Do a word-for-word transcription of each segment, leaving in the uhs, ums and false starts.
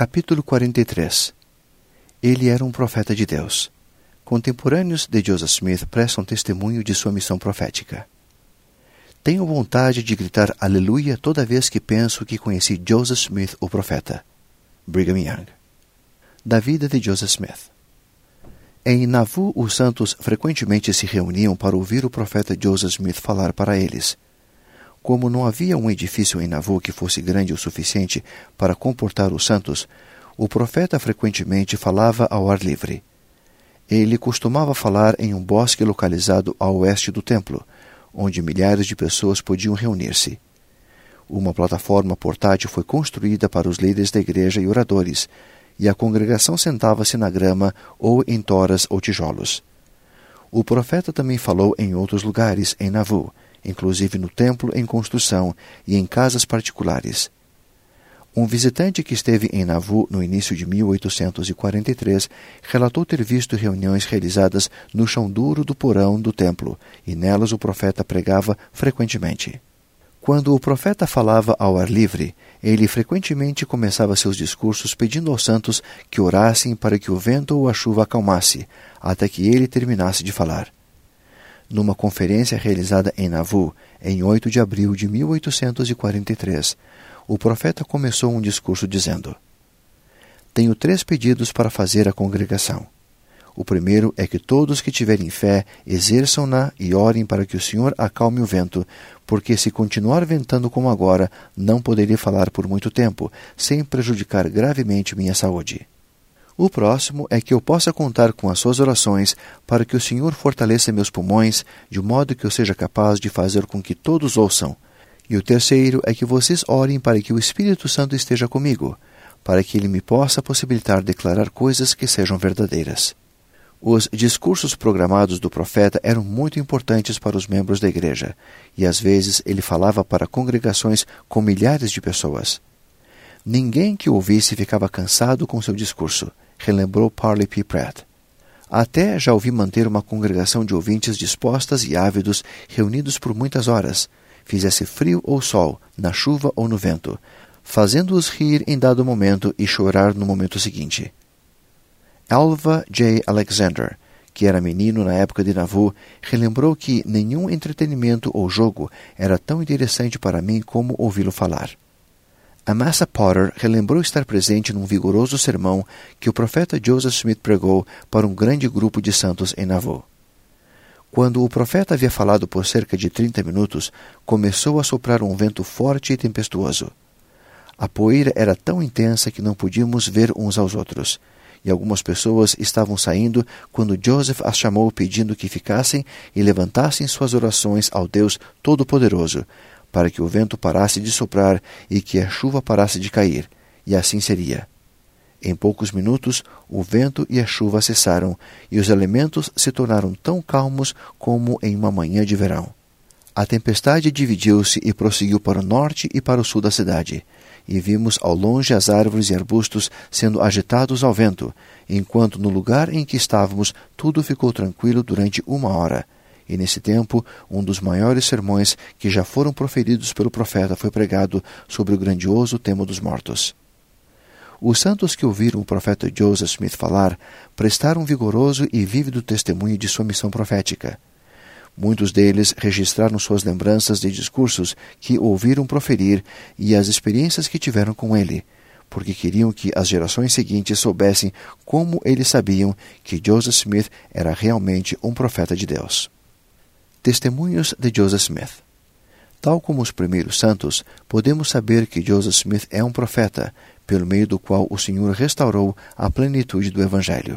Capítulo quarenta e três. Ele era um profeta de Deus. Contemporâneos de Joseph Smith prestam testemunho de sua missão profética. Tenho vontade de gritar aleluia toda vez que penso que conheci Joseph Smith, o profeta. Brigham Young. Da vida de Joseph Smith. Em Nauvoo, os santos frequentemente se reuniam para ouvir o profeta Joseph Smith falar para eles. Como não havia um edifício em Nauvoo que fosse grande o suficiente para comportar os santos, o profeta frequentemente falava ao ar livre. Ele costumava falar em um bosque localizado a oeste do templo, onde milhares de pessoas podiam reunir-se. Uma plataforma portátil foi construída para os líderes da igreja e oradores, e a congregação sentava-se na grama ou em toras ou tijolos. O profeta também falou em outros lugares em Nauvoo, inclusive no templo em construção e em casas particulares. Um visitante que esteve em Nauvoo no início de mil oitocentos e quarenta e três relatou ter visto reuniões realizadas no chão duro do porão do templo, e nelas o profeta pregava frequentemente. Quando o profeta falava ao ar livre, ele frequentemente começava seus discursos pedindo aos santos que orassem para que o vento ou a chuva acalmasse, até que ele terminasse de falar. Numa conferência realizada em Nauvoo, em oito de abril de mil oitocentos e quarenta e três, o profeta começou um discurso dizendo: Tenho três pedidos para fazer à congregação. O primeiro é que todos que tiverem fé exerçam-na e orem para que o Senhor acalme o vento, porque se continuar ventando como agora, não poderia falar por muito tempo, sem prejudicar gravemente minha saúde. O próximo é que eu possa contar com as suas orações para que o Senhor fortaleça meus pulmões, de modo que eu seja capaz de fazer com que todos ouçam. E o terceiro é que vocês orem para que o Espírito Santo esteja comigo, para que ele me possa possibilitar declarar coisas que sejam verdadeiras. Os discursos programados do profeta eram muito importantes para os membros da igreja, e às vezes ele falava para congregações com milhares de pessoas. Ninguém que o ouvisse ficava cansado com seu discurso, relembrou Parley P. Pratt. Até já ouvi manter uma congregação de ouvintes dispostas e ávidos, reunidos por muitas horas, fizesse frio ou sol, na chuva ou no vento, fazendo-os rir em dado momento e chorar no momento seguinte. Alva J. Alexander, que era menino na época de Nauvoo, relembrou que nenhum entretenimento ou jogo era tão interessante para mim como ouvi-lo falar. Amasa Potter relembrou estar presente num vigoroso sermão que o profeta Joseph Smith pregou para um grande grupo de santos em Nauvoo. Quando o profeta havia falado por cerca de trinta minutos, começou a soprar um vento forte e tempestuoso. A poeira era tão intensa que não podíamos ver uns aos outros, e algumas pessoas estavam saindo quando Joseph as chamou pedindo que ficassem e levantassem suas orações ao Deus Todo-Poderoso, para que o vento parasse de soprar e que a chuva parasse de cair, e assim seria. Em poucos minutos, o vento e a chuva cessaram, e os elementos se tornaram tão calmos como em uma manhã de verão. A tempestade dividiu-se e prosseguiu para o norte e para o sul da cidade, e vimos ao longe as árvores e arbustos sendo agitados ao vento, enquanto no lugar em que estávamos tudo ficou tranquilo durante uma hora. E nesse tempo, um dos maiores sermões que já foram proferidos pelo profeta foi pregado sobre o grandioso tema dos mortos. Os santos que ouviram o profeta Joseph Smith falar prestaram vigoroso e vívido testemunho de sua missão profética. Muitos deles registraram suas lembranças de discursos que ouviram proferir e as experiências que tiveram com ele, porque queriam que as gerações seguintes soubessem como eles sabiam que Joseph Smith era realmente um profeta de Deus. Testemunhos de Joseph Smith. Tal como os primeiros santos, podemos saber que Joseph Smith é um profeta, pelo meio do qual o Senhor restaurou a plenitude do Evangelho.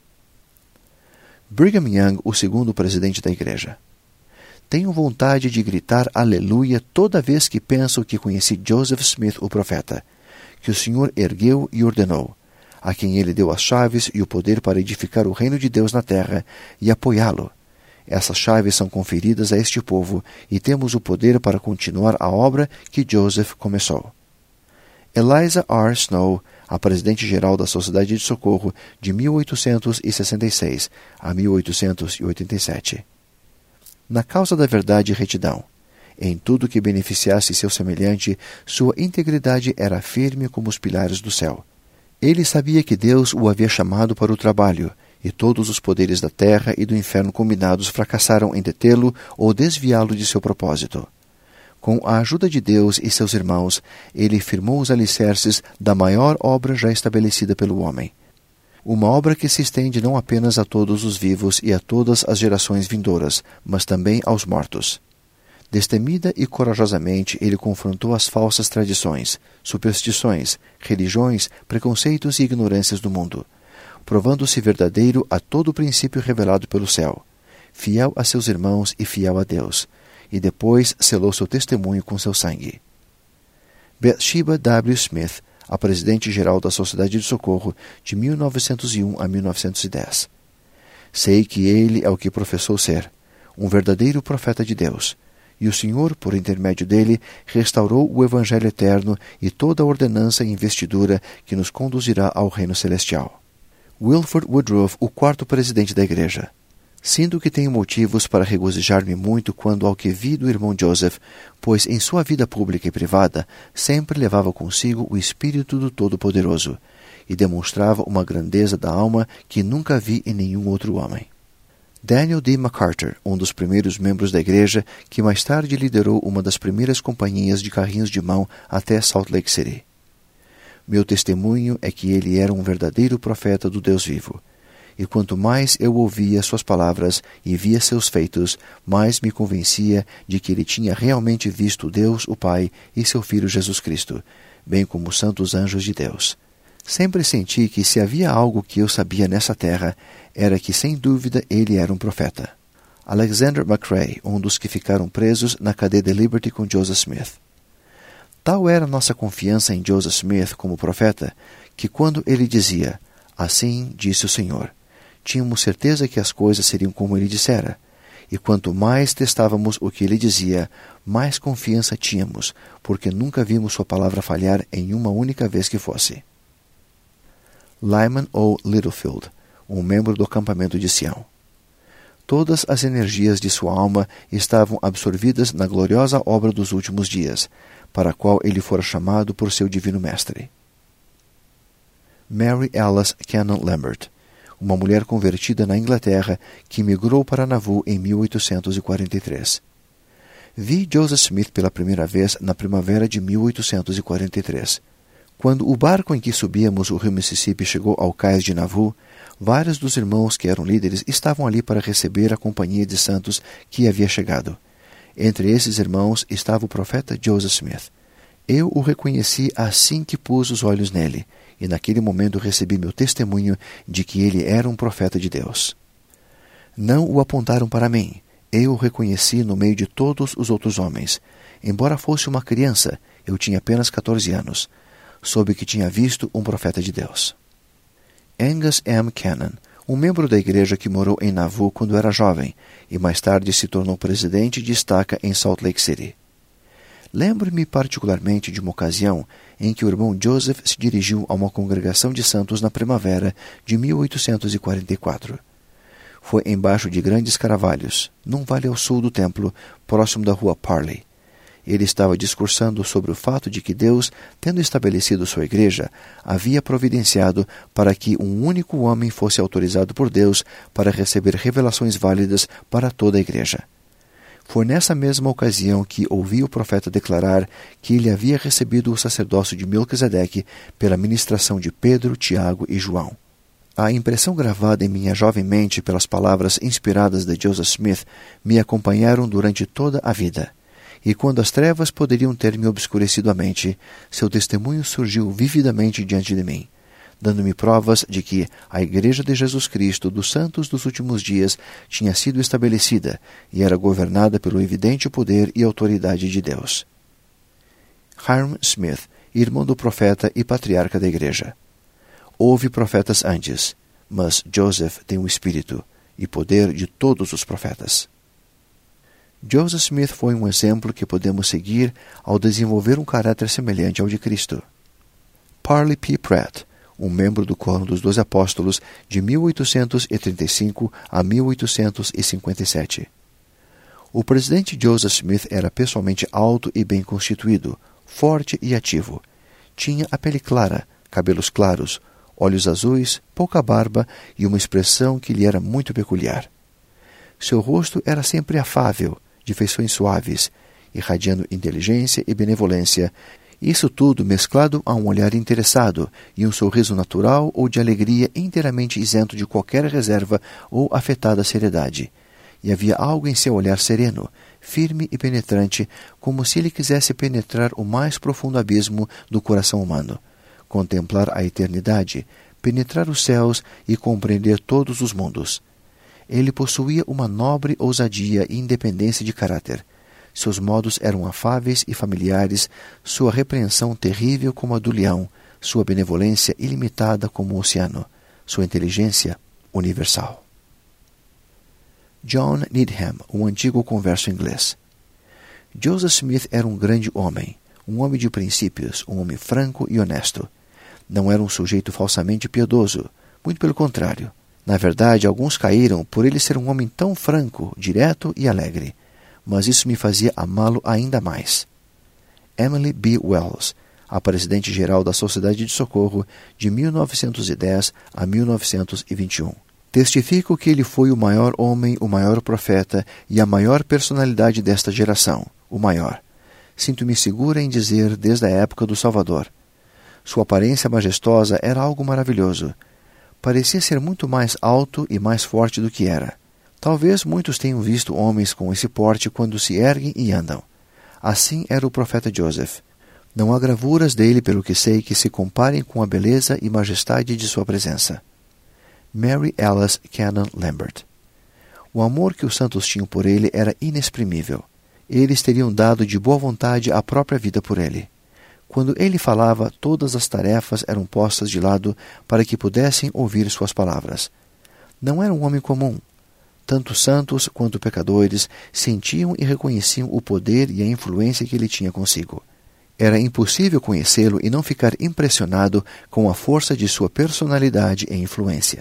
Brigham Young, o segundo presidente da igreja. Tenho vontade de gritar aleluia toda vez que penso que conheci Joseph Smith, o profeta, que o Senhor ergueu e ordenou, a quem ele deu as chaves e o poder para edificar o reino de Deus na terra e apoiá-lo. Essas chaves são conferidas a este povo e temos o poder para continuar a obra que Joseph começou. Eliza R. Snow, a presidente-geral da Sociedade de Socorro de mil oitocentos e sessenta e seis a mil oitocentos e oitenta e sete. Na causa da verdade e retidão, em tudo que beneficiasse seu semelhante, sua integridade era firme como os pilares do céu. Ele sabia que Deus o havia chamado para o trabalho, e todos os poderes da terra e do inferno combinados fracassaram em detê-lo ou desviá-lo de seu propósito. Com a ajuda de Deus e seus irmãos, ele firmou os alicerces da maior obra já estabelecida pelo homem. Uma obra que se estende não apenas a todos os vivos e a todas as gerações vindouras, mas também aos mortos. Destemida e corajosamente, ele confrontou as falsas tradições, superstições, religiões, preconceitos e ignorâncias do mundo, provando-se verdadeiro a todo o princípio revelado pelo céu, fiel a seus irmãos e fiel a Deus, e depois selou seu testemunho com seu sangue. Bathsheba W. Smith, a presidente-geral da Sociedade de Socorro de mil novecentos e um a mil novecentos e dez. Sei que ele é o que professou ser, um verdadeiro profeta de Deus, e o Senhor, por intermédio dele, restaurou o Evangelho eterno e toda a ordenança e investidura que nos conduzirá ao reino celestial. Wilford Woodruff, o quarto presidente da igreja. Sinto que tenho motivos para regozijar-me muito quando ao que vi do irmão Joseph, pois em sua vida pública e privada sempre levava consigo o Espírito do Todo-Poderoso e demonstrava uma grandeza da alma que nunca vi em nenhum outro homem. Daniel D. MacArthur, um dos primeiros membros da igreja, que mais tarde liderou uma das primeiras companhias de carrinhos de mão até Salt Lake City. Meu testemunho é que ele era um verdadeiro profeta do Deus vivo. E quanto mais eu ouvia suas palavras e via seus feitos, mais me convencia de que ele tinha realmente visto Deus, o Pai, e seu Filho Jesus Cristo, bem como os santos anjos de Deus. Sempre senti que se havia algo que eu sabia nessa terra, era que sem dúvida ele era um profeta. Alexander McRae, um dos que ficaram presos na cadeia de Liberty com Joseph Smith. Tal era nossa confiança em Joseph Smith como profeta, que quando ele dizia, "Assim disse o Senhor", tínhamos certeza que as coisas seriam como ele dissera, e quanto mais testávamos o que ele dizia, mais confiança tínhamos, porque nunca vimos sua palavra falhar em uma única vez que fosse. Lyman O. Littlefield, um membro do acampamento de Sião. Todas as energias de sua alma estavam absorvidas na gloriosa obra dos últimos dias, para a qual ele fora chamado por seu divino mestre. Mary Alice Cannon Lambert, uma mulher convertida na Inglaterra que migrou para Nauvoo em mil oitocentos e quarenta e três. Vi Joseph Smith pela primeira vez na primavera de mil oitocentos e quarenta e três. Quando o barco em que subíamos o rio Mississippi chegou ao cais de Nauvoo, vários dos irmãos que eram líderes estavam ali para receber a companhia de santos que havia chegado. Entre esses irmãos estava o profeta Joseph Smith. Eu o reconheci assim que pus os olhos nele, e naquele momento recebi meu testemunho de que ele era um profeta de Deus. Não o apontaram para mim. Eu o reconheci no meio de todos os outros homens. Embora fosse uma criança, eu tinha apenas quatorze anos. Soube que tinha visto um profeta de Deus. Angus M. Cannon, um membro da igreja que morou em Nauvoo quando era jovem e mais tarde se tornou presidente de estaca em Salt Lake City. Lembro-me particularmente de uma ocasião em que o irmão Joseph se dirigiu a uma congregação de santos na primavera de mil oitocentos e quarenta e quatro. Foi embaixo de grandes carvalhos, num vale ao sul do templo, próximo da rua Parley. Ele estava discursando sobre o fato de que Deus, tendo estabelecido sua igreja, havia providenciado para que um único homem fosse autorizado por Deus para receber revelações válidas para toda a igreja. Foi nessa mesma ocasião que ouvi o profeta declarar que ele havia recebido o sacerdócio de Melquisedeque pela ministração de Pedro, Tiago e João. A impressão gravada em minha jovem mente pelas palavras inspiradas de Joseph Smith me acompanharam durante toda a vida. E quando as trevas poderiam ter me obscurecido a mente, seu testemunho surgiu vividamente diante de mim, dando-me provas de que a Igreja de Jesus Cristo dos Santos dos Últimos Dias tinha sido estabelecida e era governada pelo evidente poder e autoridade de Deus. Hiram Smith, irmão do profeta e patriarca da Igreja. Houve profetas antes, mas Joseph tem o espírito e poder de todos os profetas. Joseph Smith foi um exemplo que podemos seguir ao desenvolver um caráter semelhante ao de Cristo. Parley P. Pratt, um membro do Coro dos Doze Apóstolos de mil oitocentos e trinta e cinco a mil oitocentos e cinquenta e sete. O presidente Joseph Smith era pessoalmente alto e bem constituído, forte e ativo. Tinha a pele clara, cabelos claros, olhos azuis, pouca barba e uma expressão que lhe era muito peculiar. Seu rosto era sempre afável, de feições suaves, irradiando inteligência e benevolência, isso tudo mesclado a um olhar interessado e um sorriso natural ou de alegria inteiramente isento de qualquer reserva ou afetada seriedade. E havia algo em seu olhar sereno, firme e penetrante, como se ele quisesse penetrar o mais profundo abismo do coração humano, contemplar a eternidade, penetrar os céus e compreender todos os mundos. Ele possuía uma nobre ousadia e independência de caráter. Seus modos eram afáveis e familiares, sua repreensão terrível como a do leão, sua benevolência ilimitada como o oceano, sua inteligência universal. John Needham, um antigo converso inglês. Joseph Smith era um grande homem, um homem de princípios, um homem franco e honesto. Não era um sujeito falsamente piedoso, muito pelo contrário. Na verdade, alguns caíram por ele ser um homem tão franco, direto e alegre. Mas isso me fazia amá-lo ainda mais. Emily B. Wells, a presidente-geral da Sociedade de Socorro de mil novecentos e dez a mil novecentos e vinte e um. Testifico que ele foi o maior homem, o maior profeta e a maior personalidade desta geração, o maior. Sinto-me segura em dizer desde a época do Salvador. Sua aparência majestosa era algo maravilhoso. Parecia ser muito mais alto e mais forte do que era. Talvez muitos tenham visto homens com esse porte quando se erguem e andam. Assim era o profeta Joseph. Não há gravuras dele, pelo que sei, que se comparem com a beleza e majestade de sua presença. Mary Alice Cannon Lambert. O amor que os santos tinham por ele era inexprimível. Eles teriam dado de boa vontade a própria vida por ele. Quando ele falava, todas as tarefas eram postas de lado para que pudessem ouvir suas palavras. Não era um homem comum. Tanto santos quanto pecadores sentiam e reconheciam o poder e a influência que ele tinha consigo. Era impossível conhecê-lo e não ficar impressionado com a força de sua personalidade e influência.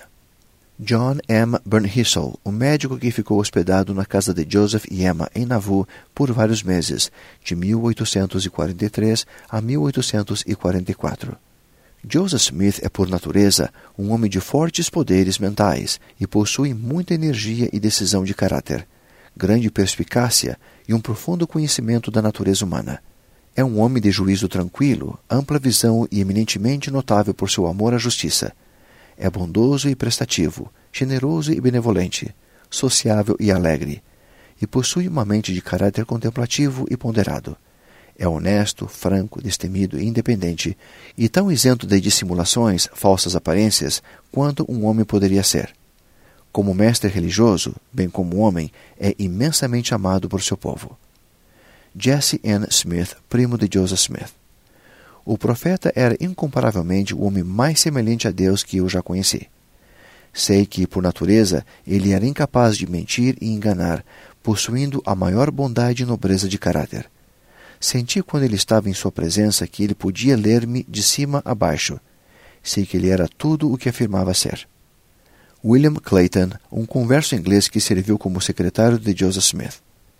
John M. Bernhissel, o médico que ficou hospedado na casa de Joseph e Emma em Nauvoo por vários meses, de mil oitocentos e quarenta e três a mil oitocentos e quarenta e quatro. Joseph Smith é, por natureza, um homem de fortes poderes mentais e possui muita energia e decisão de caráter, grande perspicácia e um profundo conhecimento da natureza humana. É um homem de juízo tranquilo, ampla visão e eminentemente notável por seu amor à justiça. É bondoso e prestativo, generoso e benevolente, sociável e alegre, e possui uma mente de caráter contemplativo e ponderado. É honesto, franco, destemido e independente, e tão isento de dissimulações, falsas aparências, quanto um homem poderia ser. Como mestre religioso, bem como homem, é imensamente amado por seu povo. Jesse N. Smith, primo de Joseph Smith. O profeta era incomparavelmente o homem mais semelhante a Deus que eu já conheci. Sei que, por natureza, ele era incapaz de mentir e enganar, possuindo a maior bondade e nobreza de caráter. Senti quando ele estava em sua presença que ele podia ler-me de cima a baixo. Sei que ele era tudo o que afirmava ser. William Clayton, um converso inglês que serviu como secretário de Joseph Smith.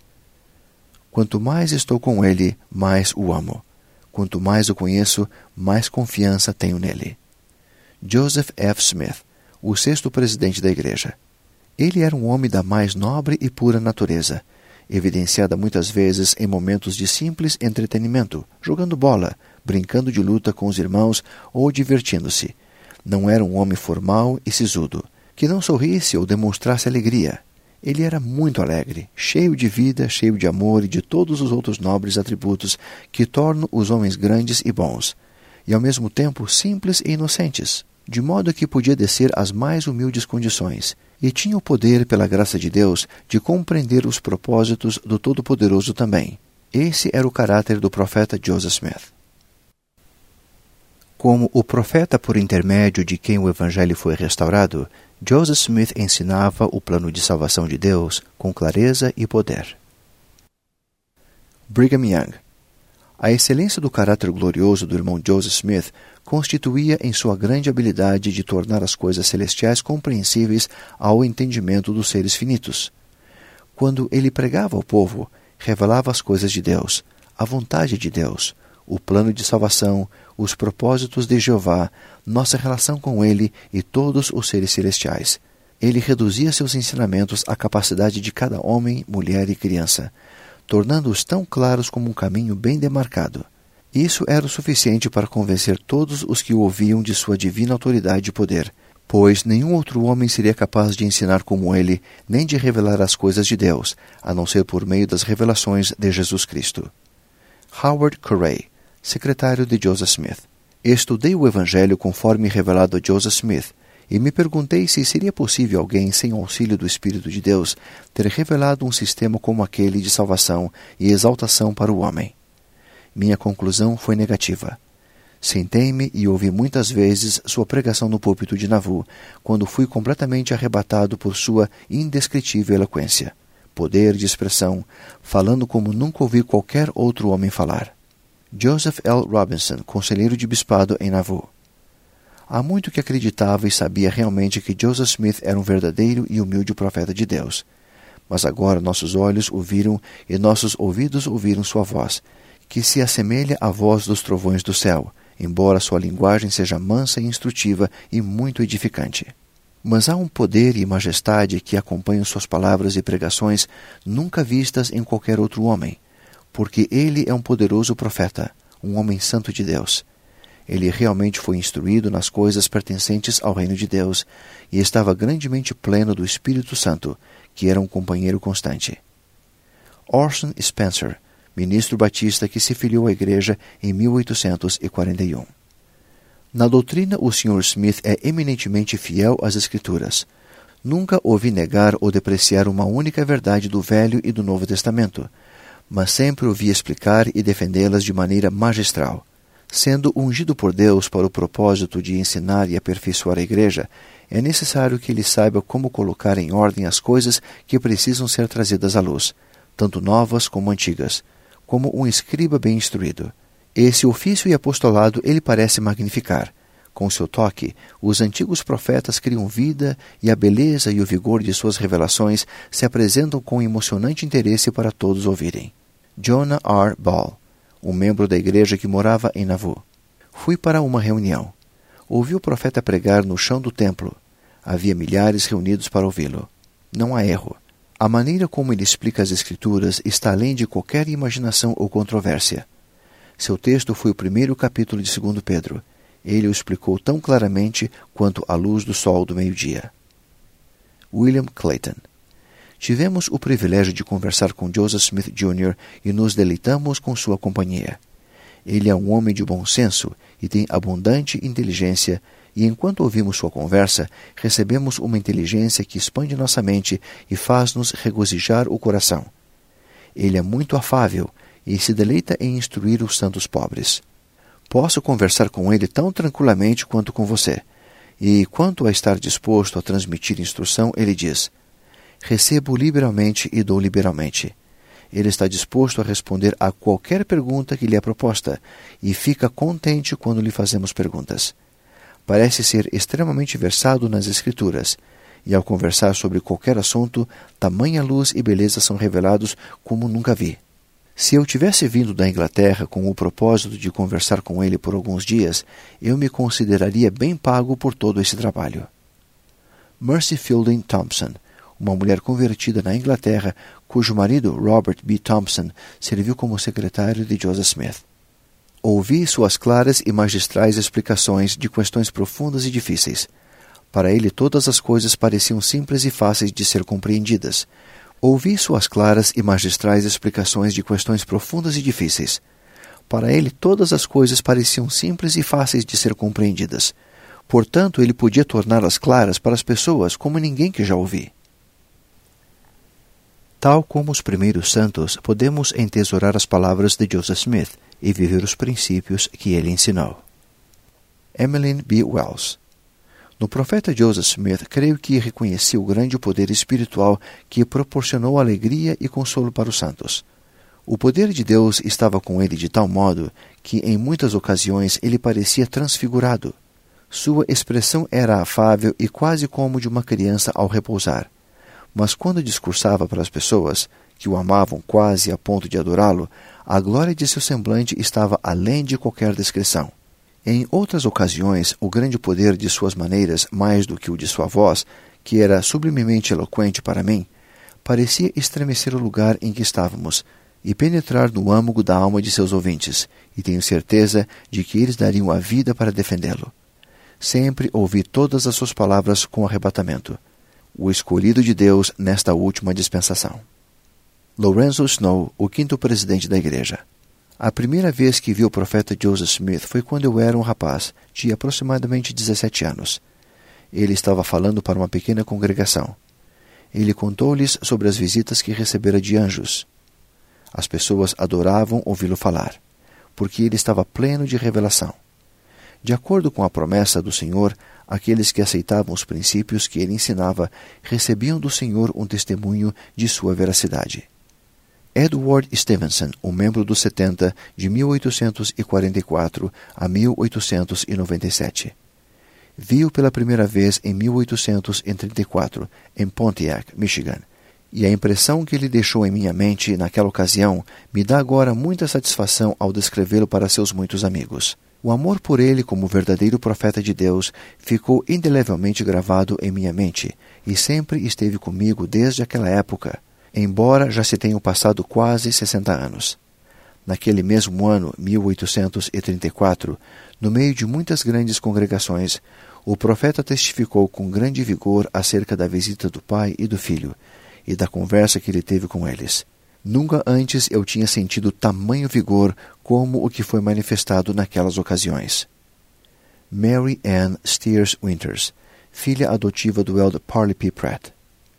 Quanto mais estou com ele, mais o amo. Quanto mais o conheço, mais confiança tenho nele. Joseph F. Smith, o sexto presidente da igreja. Ele era um homem da mais nobre e pura natureza, evidenciada muitas vezes em momentos de simples entretenimento, jogando bola, brincando de luta com os irmãos ou divertindo-se. Não era um homem formal e sisudo, que não sorrisse ou demonstrasse alegria. Ele era muito alegre, cheio de vida, cheio de amor e de todos os outros nobres atributos que tornam os homens grandes e bons, e ao mesmo tempo simples e inocentes, de modo que podia descer às mais humildes condições, e tinha o poder, pela graça de Deus, de compreender os propósitos do Todo-Poderoso também. Esse era o caráter do profeta Joseph Smith. Como o profeta por intermédio de quem o Evangelho foi restaurado, Joseph Smith ensinava o plano de salvação de Deus com clareza e poder. Brigham Young. A excelência do caráter glorioso do irmão Joseph Smith constituía em sua grande habilidade de tornar as coisas celestiais compreensíveis ao entendimento dos seres finitos. Quando ele pregava ao povo, revelava as coisas de Deus, a vontade de Deus, o plano de salvação, os propósitos de Jeová, nossa relação com Ele e todos os seres celestiais. Ele reduzia seus ensinamentos à capacidade de cada homem, mulher e criança, tornando-os tão claros como um caminho bem demarcado. Isso era o suficiente para convencer todos os que o ouviam de sua divina autoridade e poder, pois nenhum outro homem seria capaz de ensinar como ele, nem de revelar as coisas de Deus, a não ser por meio das revelações de Jesus Cristo. Howard Corey, secretário de Joseph Smith. Estudei o Evangelho conforme revelado a Joseph Smith, e me perguntei se seria possível alguém, sem auxílio do Espírito de Deus, ter revelado um sistema como aquele de salvação e exaltação para o homem. Minha conclusão foi negativa. Sentei-me e ouvi muitas vezes sua pregação no púlpito de Nauvoo, quando fui completamente arrebatado por sua indescritível eloquência, poder de expressão, falando como nunca ouvi qualquer outro homem falar. Joseph L. Robinson, conselheiro de bispado em Nauvoo. Há muito que acreditava e sabia realmente que Joseph Smith era um verdadeiro e humilde profeta de Deus. Mas agora nossos olhos o viram e nossos ouvidos ouviram sua voz, que se assemelha à voz dos trovões do céu, embora sua linguagem seja mansa e instrutiva e muito edificante. Mas há um poder e majestade que acompanham suas palavras e pregações nunca vistas em qualquer outro homem, porque ele é um poderoso profeta, um homem santo de Deus. Ele realmente foi instruído nas coisas pertencentes ao reino de Deus e estava grandemente pleno do Espírito Santo, que era um companheiro constante. Orson Spencer, ministro batista que se filiou à igreja em mil oitocentos e quarenta e um. Na doutrina, o senhor Smith é eminentemente fiel às Escrituras. Nunca ouvi negar ou depreciar uma única verdade do Velho e do Novo Testamento, mas sempre ouvi explicar e defendê-las de maneira magistral. Sendo ungido por Deus para o propósito de ensinar e aperfeiçoar a igreja, é necessário que ele saiba como colocar em ordem as coisas que precisam ser trazidas à luz, tanto novas como antigas, como um escriba bem instruído. Esse ofício e apostolado ele parece magnificar. Com seu toque, os antigos profetas criam vida e a beleza e o vigor de suas revelações se apresentam com emocionante interesse para todos ouvirem. Jonah R. Ball, um membro da igreja que morava em Nauvoo. Fui para uma reunião. Ouvi o profeta pregar no chão do templo. Havia milhares reunidos para ouvi-lo. Não há erro. A maneira como ele explica as Escrituras está além de qualquer imaginação ou controvérsia. Seu texto foi o primeiro capítulo de Segundo Pedro. Ele o explicou tão claramente quanto a luz do sol do meio-dia. William Clayton. Tivemos o privilégio de conversar com Joseph Smith Júnior e nos deleitamos com sua companhia. Ele é um homem de bom senso e tem abundante inteligência, e enquanto ouvimos sua conversa, recebemos uma inteligência que expande nossa mente e faz-nos regozijar o coração. Ele é muito afável e se deleita em instruir os santos pobres. Posso conversar com ele tão tranquilamente quanto com você, e quanto a estar disposto a transmitir instrução, ele diz: recebo liberalmente e dou liberalmente. Ele está disposto a responder a qualquer pergunta que lhe é proposta e fica contente quando lhe fazemos perguntas. Parece ser extremamente versado nas Escrituras, e ao conversar sobre qualquer assunto, tamanha luz e beleza são revelados como nunca vi. Se eu tivesse vindo da Inglaterra com o propósito de conversar com ele por alguns dias, eu me consideraria bem pago por todo esse trabalho. Mercy Fielding Thompson, uma mulher convertida na Inglaterra, cujo marido, Robert B. Thompson, serviu como secretário de Joseph Smith. Ouvi suas claras e magistrais explicações de questões profundas e difíceis. Para ele, todas as coisas pareciam simples e fáceis de ser compreendidas. Ouvi suas claras e magistrais explicações de questões profundas e difíceis. Para ele, todas as coisas pareciam simples e fáceis de ser compreendidas. Portanto, ele podia torná-las claras para as pessoas como ninguém que já ouvi. Tal como os primeiros santos, podemos entesourar as palavras de Joseph Smith e viver os princípios que ele ensinou. Emmeline B. Wells. No profeta Joseph Smith, creio que reconheci o grande poder espiritual que proporcionou alegria e consolo para os santos. O poder de Deus estava com ele de tal modo que, em muitas ocasiões, ele parecia transfigurado. Sua expressão era afável e quase como de uma criança ao repousar. Mas quando discursava para as pessoas, que o amavam quase a ponto de adorá-lo, a glória de seu semblante estava além de qualquer descrição. Em outras ocasiões, o grande poder de suas maneiras, mais do que o de sua voz, que era sublimemente eloquente para mim, parecia estremecer o lugar em que estávamos e penetrar no âmago da alma de seus ouvintes, e tenho certeza de que eles dariam a vida para defendê-lo. Sempre ouvi todas as suas palavras com arrebatamento. O escolhido de Deus nesta última dispensação. Lorenzo Snow, o quinto presidente da igreja. A primeira vez que vi o profeta Joseph Smith foi quando eu era um rapaz, de aproximadamente dezessete anos. Ele estava falando para uma pequena congregação. Ele contou-lhes sobre as visitas que recebera de anjos. As pessoas adoravam ouvi-lo falar, porque ele estava pleno de revelação. De acordo com a promessa do Senhor, aqueles que aceitavam os princípios que ele ensinava recebiam do Senhor um testemunho de sua veracidade. Edward Stevenson, um membro dos setenta, de mil oitocentos e quarenta e quatro a mil oitocentos e noventa e sete. Vi-o pela primeira vez em mil oitocentos e trinta e quatro, em Pontiac, Michigan, e a impressão que ele deixou em minha mente naquela ocasião me dá agora muita satisfação ao descrevê-lo para seus muitos amigos. O amor por ele como verdadeiro profeta de Deus ficou indelevelmente gravado em minha mente e sempre esteve comigo desde aquela época, embora já se tenham passado quase sessenta anos. Naquele mesmo ano, mil oitocentos e trinta e quatro, no meio de muitas grandes congregações, o profeta testificou com grande vigor acerca da visita do pai e do filho, e da conversa que ele teve com eles. Nunca antes eu tinha sentido tamanho vigor como o que foi manifestado naquelas ocasiões. Mary Ann Steers Winters, filha adotiva do elder Parley P. Pratt.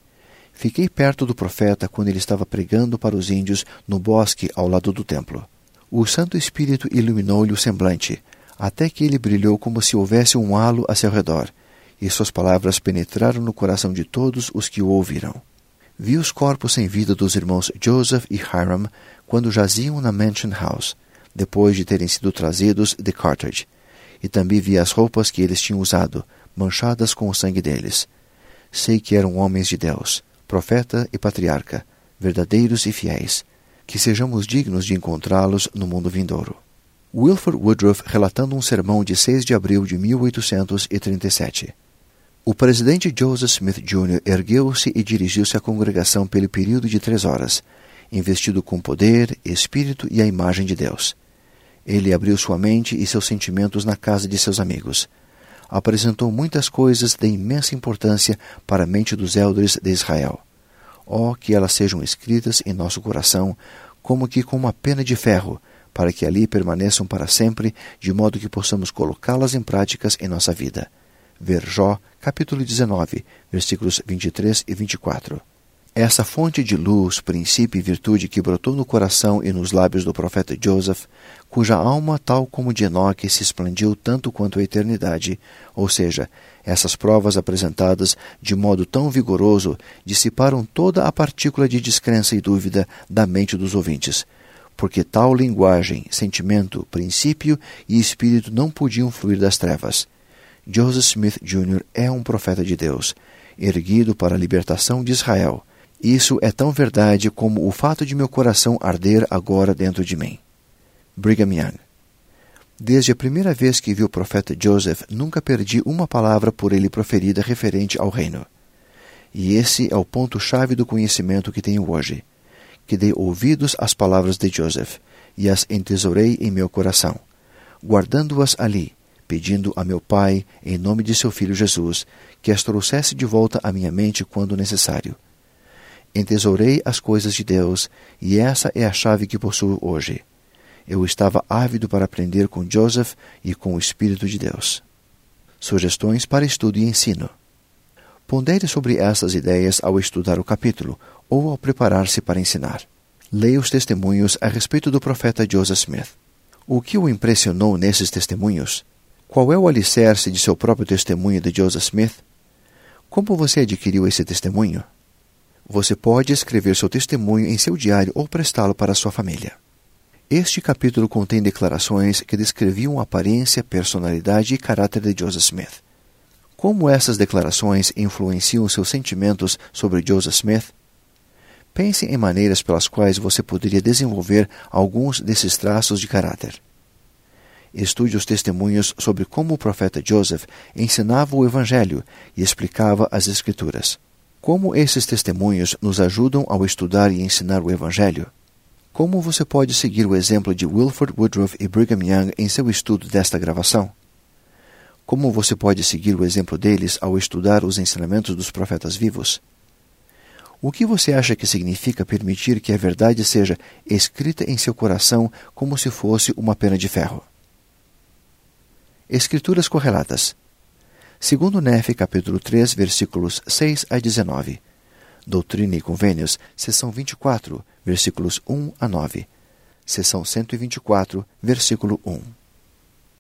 Fiquei perto do profeta quando ele estava pregando para os índios no bosque ao lado do templo. O Santo Espírito iluminou-lhe o semblante, até que ele brilhou como se houvesse um halo a seu redor, e suas palavras penetraram no coração de todos os que o ouviram. Vi os corpos sem vida dos irmãos Joseph e Hiram quando jaziam na Mansion House, depois de terem sido trazidos de Carthage, e também vi as roupas que eles tinham usado, manchadas com o sangue deles. Sei que eram homens de Deus, profeta e patriarca, verdadeiros e fiéis, que sejamos dignos de encontrá-los no mundo vindouro. Wilford Woodruff relatando um sermão de seis de abril de mil oitocentos e trinta e sete. O presidente Joseph Smith Júnior ergueu-se e dirigiu-se à congregação pelo período de três horas, investido com poder, espírito e a imagem de Deus. Ele abriu sua mente e seus sentimentos na casa de seus amigos. Apresentou muitas coisas de imensa importância para a mente dos elders de Israel. Oh, que elas sejam escritas em nosso coração, como que com uma pena de ferro, para que ali permaneçam para sempre, de modo que possamos colocá-las em práticas em nossa vida. Ver Jó, capítulo dezenove, versículos vinte e três e vinte e quatro. Essa fonte de luz, princípio e virtude que brotou no coração e nos lábios do profeta Joseph, cuja alma, tal como de Enoque, se expandiu tanto quanto a eternidade, ou seja, essas provas apresentadas de modo tão vigoroso dissiparam toda a partícula de descrença e dúvida da mente dos ouvintes, porque tal linguagem, sentimento, princípio e espírito não podiam fluir das trevas. Joseph Smith Júnior é um profeta de Deus, erguido para a libertação de Israel. Isso é tão verdade como o fato de meu coração arder agora dentro de mim. Brigham Young. Desde a primeira vez que vi o profeta Joseph, nunca perdi uma palavra por ele proferida referente ao reino. E esse é o ponto-chave do conhecimento que tenho hoje, que dei ouvidos às palavras de Joseph, e as entesourei em meu coração, guardando-as ali, pedindo a meu Pai, em nome de seu Filho Jesus, que as trouxesse de volta à minha mente quando necessário. Entesourei as coisas de Deus, e essa é a chave que possuo hoje. Eu estava ávido para aprender com Joseph e com o Espírito de Deus. Sugestões para estudo e ensino. Pondere sobre essas ideias ao estudar o capítulo, ou ao preparar-se para ensinar. Leia os testemunhos a respeito do profeta Joseph Smith. O que o impressionou nesses testemunhos? Qual é o alicerce de seu próprio testemunho de Joseph Smith? Como você adquiriu esse testemunho? Você pode escrever seu testemunho em seu diário ou prestá-lo para sua família. Este capítulo contém declarações que descreviam a aparência, personalidade e caráter de Joseph Smith. Como essas declarações influenciam seus sentimentos sobre Joseph Smith? Pense em maneiras pelas quais você poderia desenvolver alguns desses traços de caráter. Estude os testemunhos sobre como o profeta Joseph ensinava o Evangelho e explicava as Escrituras. Como esses testemunhos nos ajudam ao estudar e ensinar o Evangelho? Como você pode seguir o exemplo de Wilford Woodruff e Brigham Young em seu estudo desta gravação? Como você pode seguir o exemplo deles ao estudar os ensinamentos dos profetas vivos? O que você acha que significa permitir que a verdade seja escrita em seu coração como se fosse uma pena de ferro? Escrituras correlatas. Segundo Nefe, capítulo três, versículos seis a dezenove. Doutrina e Convênios, seção vinte e quatro, versículos um a nove. Seção cento e vinte e quatro, versículo um.